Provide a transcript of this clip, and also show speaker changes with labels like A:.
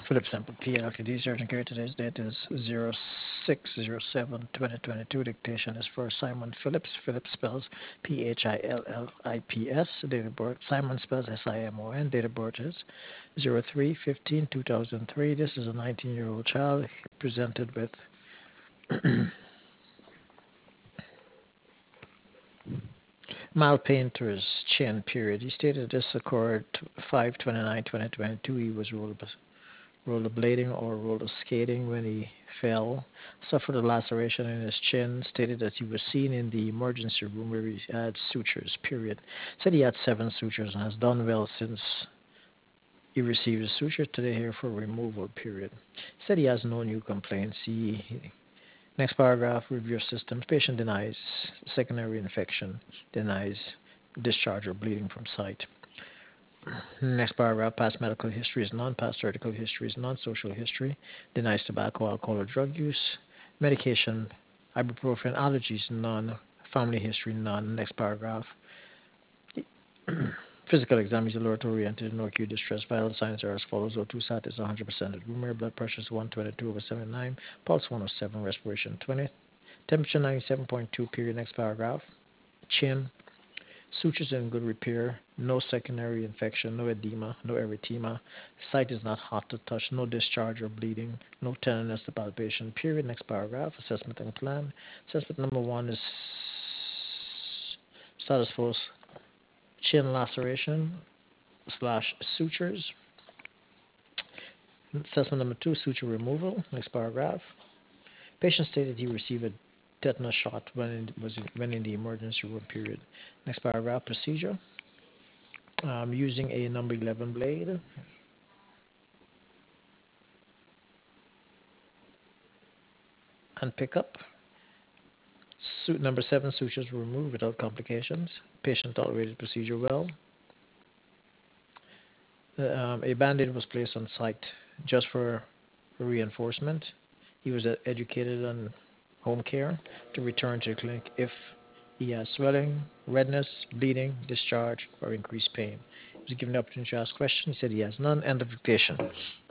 A: Philip Sample P. Ltd. Surgeon Care. Today's date is 06/07/2022. Dictation is for Simon Phillips. Phillips spells Phillips. Date of birth. Simon spells Simon. Date of birth is 03/15/2003. This is a 19-year-old child presented with mild pain to his chin, period. He stated this occurred 5/29/2022. He was rollerblading or roller skating when he fell, suffered a laceration in his chin, stated that he was seen in the emergency room where he had sutures, period. Said he had 7 sutures and has done well since he received a suture today here for removal, period. Said he has no new complaints. Next paragraph, review systems. Patient denies secondary infection, denies discharge or bleeding from site. Next paragraph, past medical history is none, past surgical history is none, social history, denies tobacco, alcohol, or drug use, medication, ibuprofen, allergies, none, family history, none. Next paragraph, physical exam is alert oriented, no acute distress, vital signs are as follows: O2 sat is 100% at room air, blood pressure is 122/79, pulse 107, respiration 20, temperature 97.2, period. Next paragraph, chin, sutures in good repair, no secondary infection, no edema, no erythema. Site is not hot to touch, no discharge or bleeding, no tenderness to palpation. Period. Next paragraph. Assessment and plan. Assessment number 1 is status post chin laceration slash sutures. Assessment number 2, suture removal. Next paragraph. Patient stated he received a tetanus shot when in the emergency room. Period. Next paragraph. Procedure. Using a number 11 blade and pickup. Number 7, sutures were removed without complications. Patient tolerated procedure well. A band-aid was placed on site just for reinforcement. He was educated on home care to return to the clinic if he has swelling, redness, bleeding, discharge, or increased pain. He was given the opportunity to ask questions. He said he has none. End of dictation.